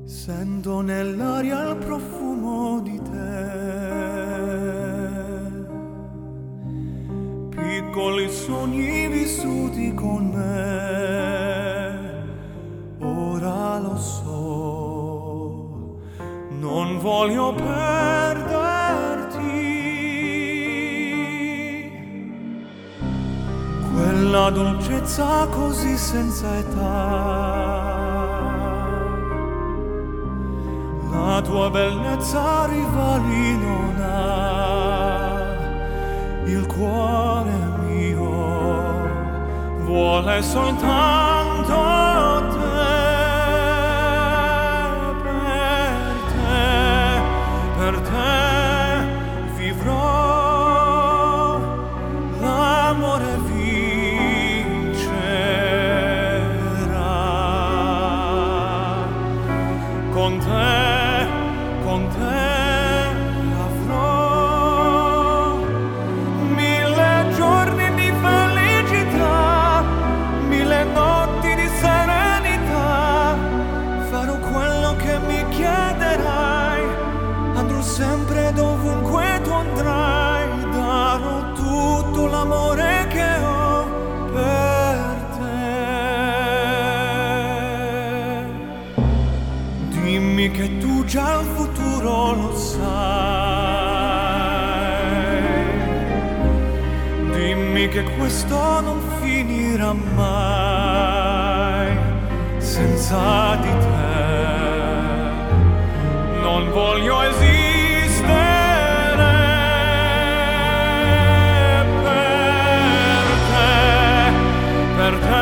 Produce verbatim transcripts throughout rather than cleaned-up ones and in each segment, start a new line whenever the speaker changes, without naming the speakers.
Sento nell'aria il profumo di te, piccoli sogni vissuti con me. Ora lo so, non voglio perderti, quella dolcezza così senza età. La tua bellezza rivali non ha, il cuore mio vuole soltanto te, per te, per te vivrò, l'amore vincerà, con te. Con te avrò mille giorni di felicità, mille notti di serenità. Farò quello che mi chiederai, andrò sempre dovunque tu andrai. Darò tutto l'amore che ho per te. Dimmi che tu già il futuro lo sai, dimmi che questo non finirà mai. Senza di te non voglio esistere, per te, per te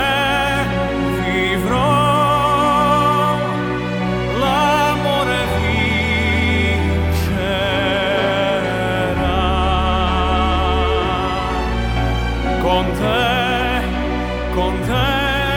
con te, con te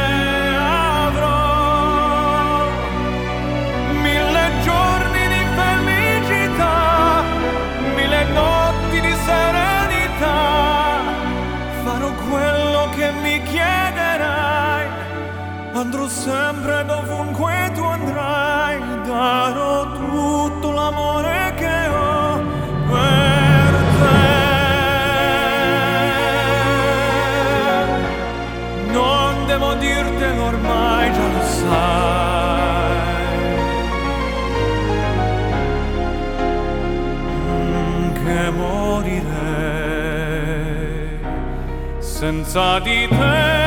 avrò mille giorni di felicità, mille notti di serenità. Farò quello che mi chiederai, andrò sempre dovunque tu andrai. Darò tutto l'amore che ho per te. Devo dirtelo ormai, già lo sai, mm, che morirei senza di te.